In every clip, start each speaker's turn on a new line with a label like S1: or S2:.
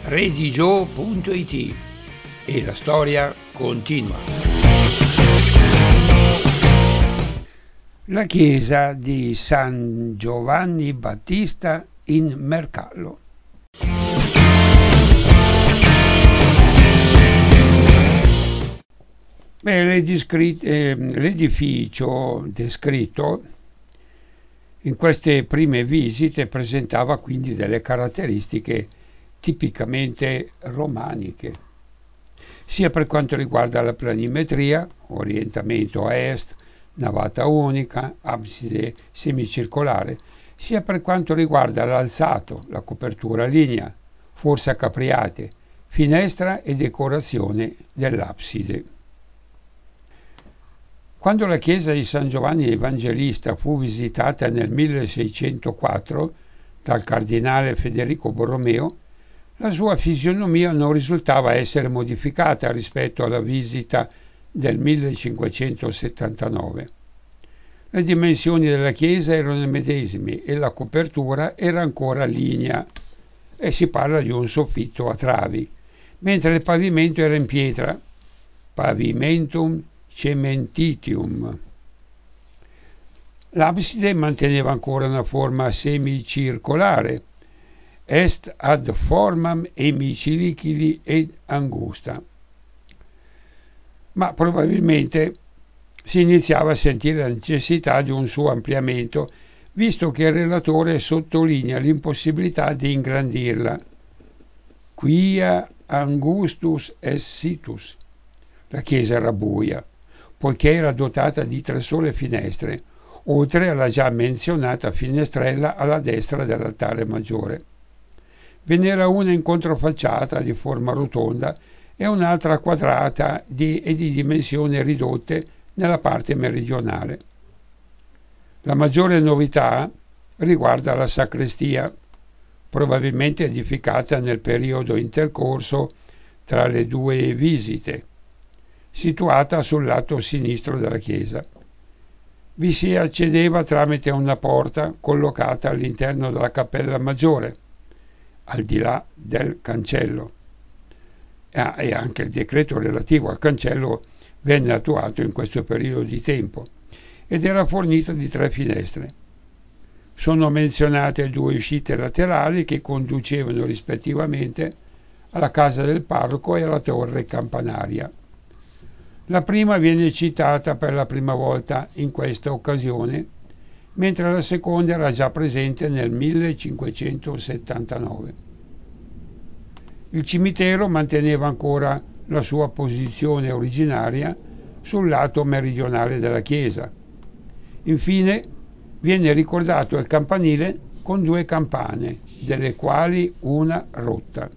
S1: redigio.it e la storia continua. La chiesa di San Giovanni Battista in Mercallo. L'edificio descritto in queste prime visite presentava quindi delle caratteristiche tipicamente romaniche, sia per quanto riguarda la planimetria, orientamento a est, navata unica, abside semicircolare, sia per quanto riguarda l'alzato, la copertura lignea, forse a capriate, finestra e decorazione dell'abside. Quando la chiesa di San Giovanni Evangelista fu visitata nel 1604 dal cardinale Federico Borromeo, la sua fisionomia non risultava essere modificata rispetto alla visita del 1579. Le dimensioni della chiesa erano le medesime e la copertura era ancora lignea, e si parla di un soffitto a travi, mentre il pavimento era in pietra, pavimentum cementitium. L'abside manteneva ancora una forma semicircolare, est ad formam hemicirculi ed angusta. Ma probabilmente si iniziava a sentire la necessità di un suo ampliamento, visto che il relatore sottolinea l'impossibilità di ingrandirla. Quia angustus est situs. La chiesa era buia, poiché era dotata di 3 sole finestre, oltre alla già menzionata finestrella alla destra dell'altare maggiore. Ve n'era una in controfacciata di forma rotonda e un'altra quadrata e di dimensioni ridotte nella parte meridionale. La maggiore novità riguarda la sacrestia, probabilmente edificata nel periodo intercorso tra le 2 visite, situata sul lato sinistro della chiesa. Vi si accedeva tramite una porta collocata all'interno della cappella maggiore, al di là del cancello. E anche il decreto relativo al cancello venne attuato in questo periodo di tempo ed era fornito di 3 finestre. Sono menzionate 2 uscite laterali che conducevano rispettivamente alla casa del parroco e alla torre campanaria. La prima viene citata per la prima volta in questa occasione, mentre la seconda era già presente nel 1579. Il cimitero manteneva ancora la sua posizione originaria sul lato meridionale della chiesa. Infine viene ricordato il campanile con 2 campane, delle quali una rotta.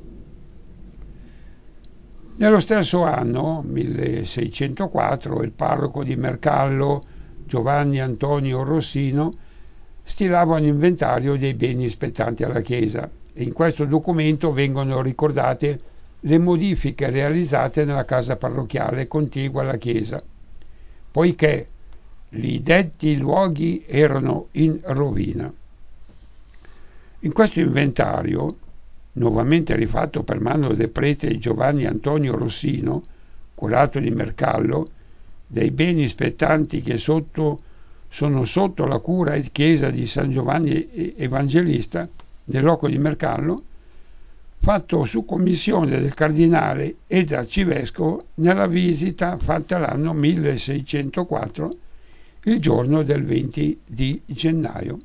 S1: Nello stesso anno, 1604, il parroco di Mercallo, Giovanni Antonio Rossino, stilava un inventario dei beni spettanti alla chiesa e in questo documento vengono ricordate le modifiche realizzate nella casa parrocchiale contigua alla chiesa, poiché i detti luoghi erano in rovina. In questo inventario, nuovamente rifatto per mano del prete Giovanni Antonio Rossino, curato di Mercallo, dei beni spettanti che sono sotto la cura e chiesa di San Giovanni Evangelista, nel loco di Mercallo, fatto su commissione del cardinale ed arcivescovo nella visita fatta l'anno 1604, il giorno del 20 di gennaio.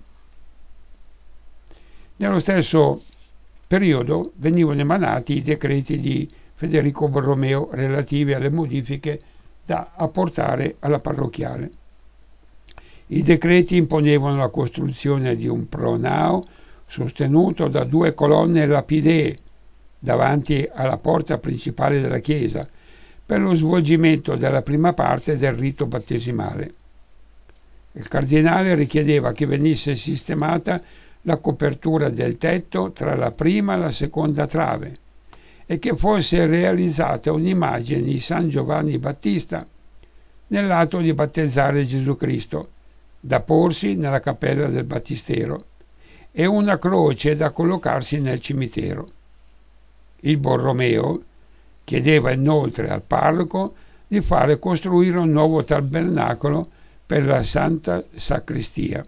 S1: Nello stesso periodo venivano emanati i decreti di Federico Borromeo relativi alle modifiche da apportare alla parrocchiale. I decreti imponevano la costruzione di un pronao sostenuto da 2 colonne lapidee davanti alla porta principale della chiesa per lo svolgimento della prima parte del rito battesimale. Il cardinale richiedeva che venisse sistemata la copertura del tetto tra la prima e la seconda trave e che fosse realizzata un'immagine di San Giovanni Battista nell'atto di battezzare Gesù Cristo, da porsi nella cappella del battistero, e una croce da collocarsi nel cimitero. Il Borromeo chiedeva inoltre al parroco di fare costruire un nuovo tabernacolo per la Santa Sacrestia,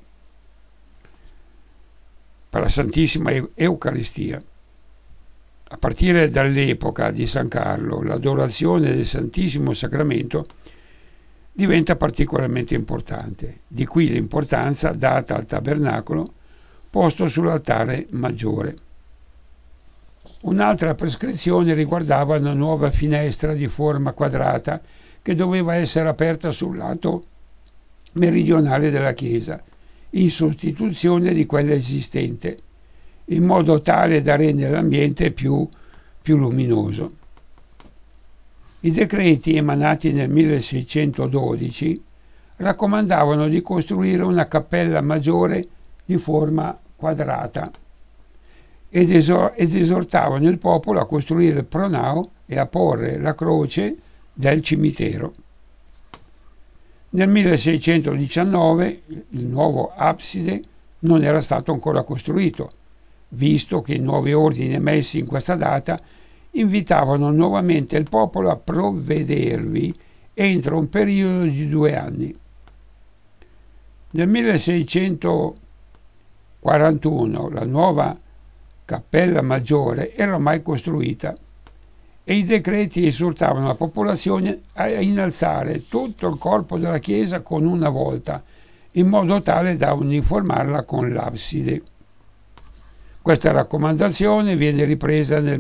S1: per la Santissima Eucaristia. A partire dall'epoca di San Carlo, l'adorazione del Santissimo Sacramento diventa particolarmente importante. Di qui l'importanza data al tabernacolo posto sull'altare maggiore. Un'altra prescrizione riguardava una nuova finestra di forma quadrata che doveva essere aperta sul lato meridionale della chiesa, in sostituzione di quella esistente, in modo tale da rendere l'ambiente più luminoso. I decreti emanati nel 1612 raccomandavano di costruire una cappella maggiore di forma quadrata ed esortavano il popolo a costruire il pronao e a porre la croce del cimitero. Nel 1619 il nuovo abside non era stato ancora costruito, visto che i nuovi ordini emessi in questa data invitavano nuovamente il popolo a provvedervi entro un periodo di 2 anni. Nel 1641 la nuova cappella maggiore era ormai costruita e i decreti esortavano la popolazione a innalzare tutto il corpo della chiesa con una volta, in modo tale da uniformarla con l'abside. Questa raccomandazione viene ripresa nel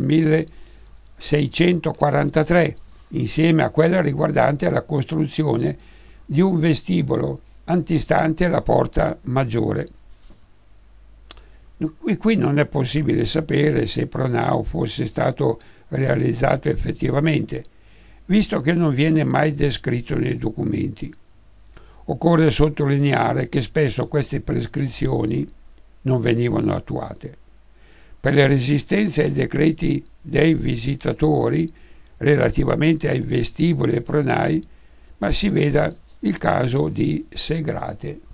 S1: 1643, insieme a quella riguardante la costruzione di un vestibolo antistante la porta maggiore. Qui non è possibile sapere se Pronao fosse stato realizzato effettivamente, visto che non viene mai descritto nei documenti. Occorre sottolineare che spesso queste prescrizioni non venivano attuate. Per le resistenze ai decreti dei visitatori relativamente ai vestiboli e pronai, ma si veda il caso di Segrate.